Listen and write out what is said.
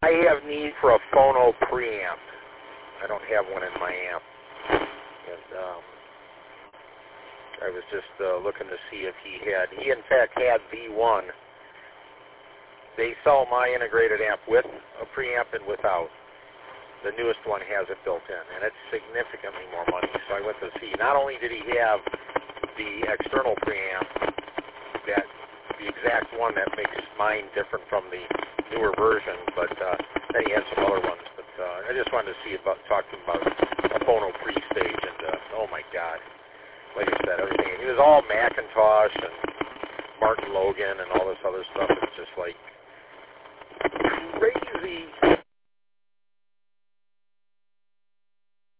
I have need for a phono preamp. I don't have one in my amp. And I was just looking to see if he in fact had the one. They sell my integrated amp with a preamp and without. The newest one has it built in, and it's significantly more money. So I went to see. Not only did he have the external preamp, the exact one that makes mine different from the newer version, but then he had some other ones. But I just wanted to talk to him about a phono pre-stage, and oh my God, like I said, everything. It was all Macintosh and Martin Logan and all this other stuff. It's just like crazy.